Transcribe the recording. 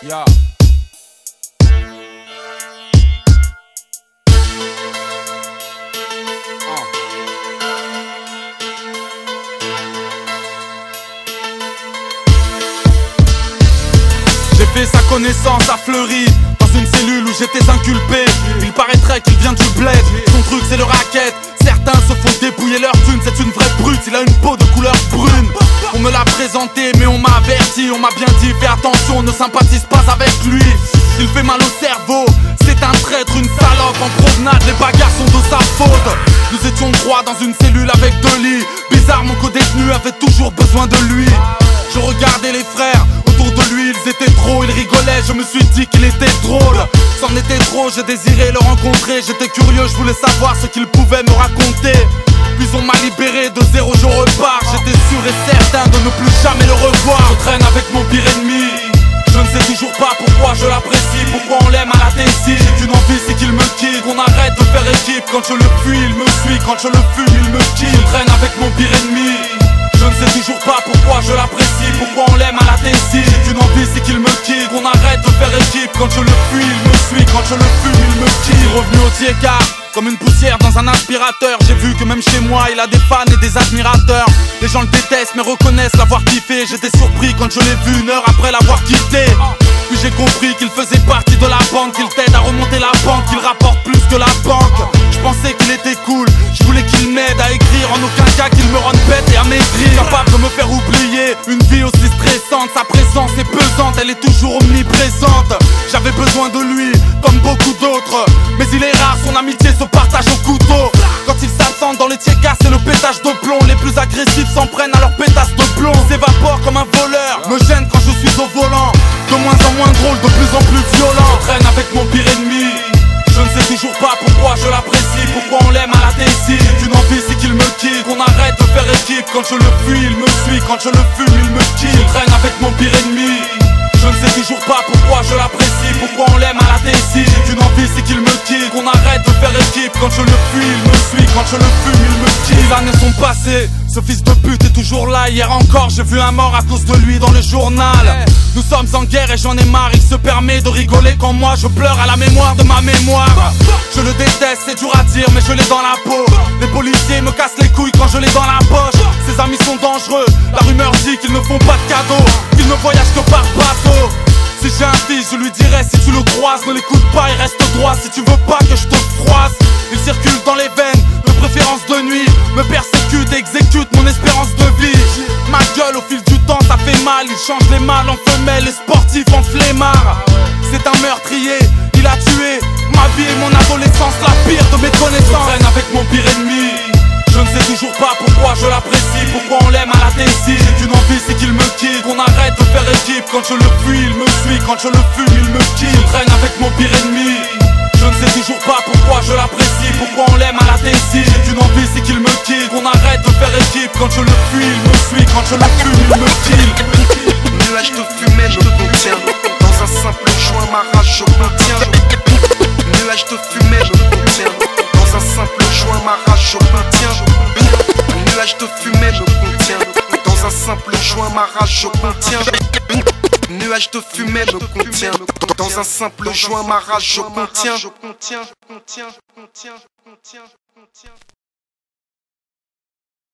Yeah. J'ai fait sa connaissance à Fleury, dans une cellule où j'étais inculpé. Il paraîtrait qu'il vient du bled, son truc c'est le racket. Certains se font dépouiller leur thune, c'est une vraie brute, il a une peau de couleur brune. On me l'a présenté mais on m'a averti, on m'a bien dit fais attention, ne sympathise pas avec lui. Il fait mal au cerveau, c'est un traître, une salope en promenade, les bagarres sont de sa faute. Nous étions trois dans une cellule avec 2 lits. Bizarre, mon co-détenu avait toujours besoin de lui. Je regardais les frères, autour de lui ils étaient trop, ils rigolaient, je me suis dit qu'il était drôle. C'en était trop, j'ai désiré le rencontrer, j'étais curieux, je voulais savoir ce qu'il pouvait me raconter. Puis on m'a libéré, de 0 je repars, j'étais sûr et certain de ne plus jamais le revoir. Je traîne avec mon pire ennemi, je ne sais toujours pas pourquoi je l'apprécie, pourquoi on l'aime à la Tessie. J'ai qu'une envie, c'est qu'il me quitte, qu'on arrête de faire équipe. Quand je le fuis, il me suit, quand je le fume, il me quitte. Je traîne avec mon pire ennemi, je ne sais toujours pas pourquoi je l'apprécie, pourquoi on l'aime à la Tessie. J'ai qu'une envie, c'est qu'il me quitte, qu'on arrête de faire équipe. Quand je le fuis, il me suit, quand je le fume, il me quitte. Revenu au Tiécar, comme une poussière dans un aspirateur. J'ai vu que même chez moi, il a des fans et des admirateurs. Les gens le détestent mais reconnaissent l'avoir kiffé. J'étais surpris quand je l'ai vu 1 heure après l'avoir quitté. Puis j'ai compris qu'il faisait partie de la bande, qu'il t'aide à remonter la banque, qu'il rapporte plus que la banque. Je pensais qu'il était cool, je voulais qu'il m'aide à écrire, en aucun cas qu'il me rende bête et à maigrir. Capable de me faire oublier une vie aussi stressante, sa présence est pesante, elle est toujours omniprésente. J'avais besoin de lui, comme beaucoup d'autres, mais il est rare, son amitié se partage au couteau. Quand il s'absente dans les Tiécas, c'est le pétage de plomb. Les plus agressifs s'en prennent à leur pétasse de plomb. S'évapore comme un voleur, me gêne quand je suis au volant. De moins en moins drôle, de plus en plus violent. Je traîne avec mon pire ennemi, je ne sais toujours pas pourquoi je l'apprécie, pourquoi on l'aime à la Tessie. J'ai qu'une envie, c'est qu'il me quitte, qu'on arrête de faire équipe. Quand je le fuis, il me suit, quand je le fume, il me quitte. Je traîne avec mon pire ennemi, je ne sais toujours pas pourquoi je l'apprécie, pourquoi on l'aime à la Tessie. J'ai qu'une envie, c'est qu'il me quitte, qu'on arrête de faire équipe. Quand je le fuis, il me suit, quand je le fume, il me quitte. Les années sont passées, ce fils de pute est toujours là. Hier encore, j'ai vu un mort à cause de lui dans le journal. Nous sommes en guerre et j'en ai marre, il se permet de rigoler quand moi je pleure à la mémoire de ma mémoire. Je le déteste, c'est dur à dire mais je l'ai dans la peau. Les policiers me cassent les couilles quand je l'ai dans la poche. Ses amis sont dangereux, la rumeur dit qu'ils ne font pas de cadeaux, qu'ils ne voyagent que par bateau. Si j'ai un fils, je lui dirais si tu le croises, ne l'écoute pas, il reste droit. Si tu veux pas que je te froisse, il circule dans les veines, de préférence de nuit, me persécute et exécute mon espérance de vie. Ma gueule au fil du temps ça fait mal, il change les mâles en femelles, les sportifs en flemmards. C'est un meurtrier, il a tué ma vie et mon adolescence, la pire de mes connaissances. Je traîne avec mon pire ennemi, je ne sais toujours pas pourquoi je l'apprécie, pourquoi on l'aime à la Tessie. J'ai qu'une envie, c'est qu'il me quitte, qu'on arrête de faire équipe. Quand je le fuis, il me suit, quand je le fume, il me quitte. Je traîne avec mon pire ennemi, je ne sais toujours pas pourquoi je l'apprécie, pourquoi on l'aime à la Tessie. J'ai qu'une envie, c'est qu'il me quitte, qu'on arrête de faire équipe. Quand je le fuis, il me suit, quand je le fume, il me quitte. Nuage de fumée, je contiens. Dans un simple joint, ma rage, je contiens. Nuage de fumée, je contiens. Dans un simple joint, ma rage, je contiens. Nuage de fumée, je contiens. Dans un simple joint, ma rage, je contiens. Nuage de fumée, je contiens. Dans un simple joint, ma rage, je contiens.